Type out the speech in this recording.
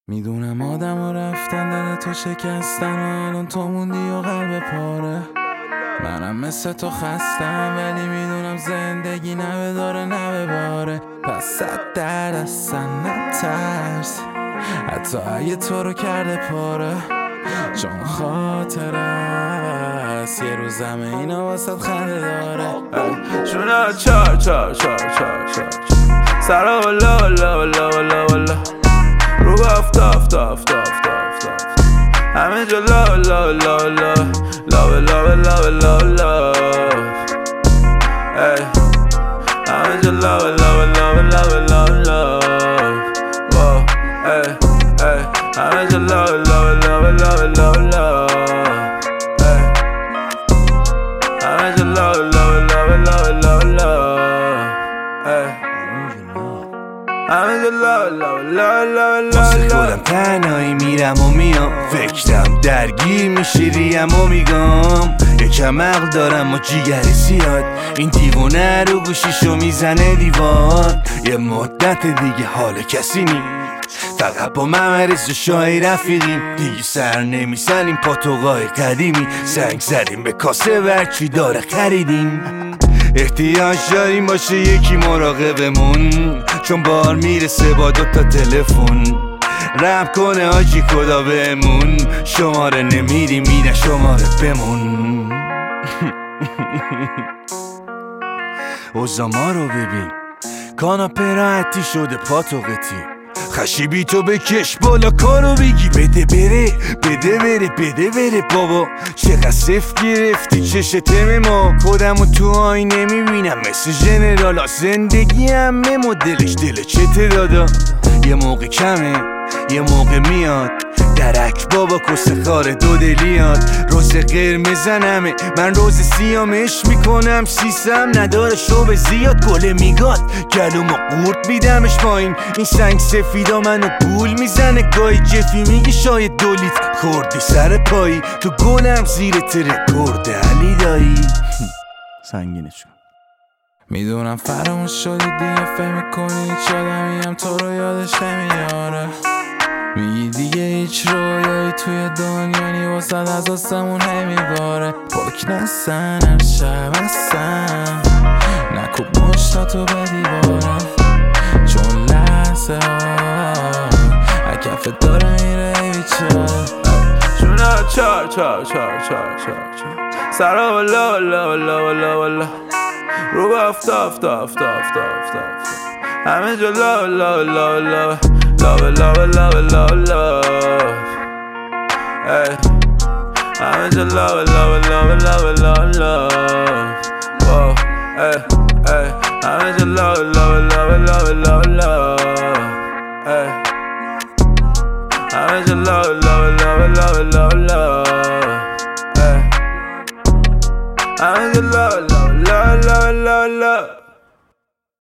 میدونم آدم ها رفتن دل تو شکستن و الان تو موندی و قلب پاره. منم مثل تو خستم ولی میدونم زندگی نه داره نه باره. پس 100 اصلا نترس حتی اگه تو رو کرده پاره، چون خاطر است یه روز همه اینا واسه خنده داره. شونا چار چار چار چار چار سرا والا والا والا والا والا رو گفت آفت آفت آفت آفت همه جا لا لا لا لا لا لا لا لا لا همه جا لا لا لا لا لا لا همه جا لا لا لا لا لا لا همه جا لا لا لا لا لا لا واسه خودم تنهایی میرم و میام، فکرم درگیر میشه ریم و میگم یکم عقل دارم و جیگر زیاد، این دیوونه رو گوشیشو میزنه دیوار. یه مدت دیگه حال کسی نی، فقط با ممرز و شای رفیقیم، دیگه سر نمیزنیم پاتوقای قدیمی، سنگ زدیم به کاسه ورچی داره خریدیم. احتیاج داریم باشه یکی مراقبمون، چون بار میرسه با 2 تا تلفن. رحم کنه آجی خدا بهمون، شماره نمیریم میره شماره بمون. اوزا ما رو ببین، کاناپه راحتی شده پاتوقتی، خشیبی تو بکش بالا کارو بگی بده بره بده بره بده بره. بابا چقدر صفت گرفتی چش تم ما، خودمو تو آینه میبینم مثل ژنرالا، زندگی همه مدلش دل چته دادا. یه موقع کمه یه موقع میاد درک بابا کسه خاره دو دلیات. روز قرمزنمه من روز سیامش میکنم، سیسم نداره شوب زیاد گله میگاد گلومو قورت میدمش پایین. این سنگ سفیدا منو گول میزنه گاهی، جفی میگه شاید 2 لیتر خوردی سر پایی، تو گلم زیر ترکورد علی دایی. سنگینش کن. میدونم فراموش شدی دیگه فهم میکنی هیچ آدمیم تو رو یادش نمیاره. میگی دیگه هیچ رویایی توی دنیا نی واسد از آسمون نمیباره. پاک نسن هر شب هستن نکوب مشتاتو به دیواره، چون لحظه ها اکفت داره میره بیچاره. شونا چار چار چار چار چار سرا والا والا والا والا والا رو گفت آفت آفت آفت آفت همه جا لا لا لا لا لا لا لا لا لا همه جا لا لا لا لا لا لا همه جا لا لا لا لا لا لا همه جا لا لا لا لا لا لا همه جا لا لا لا لا لا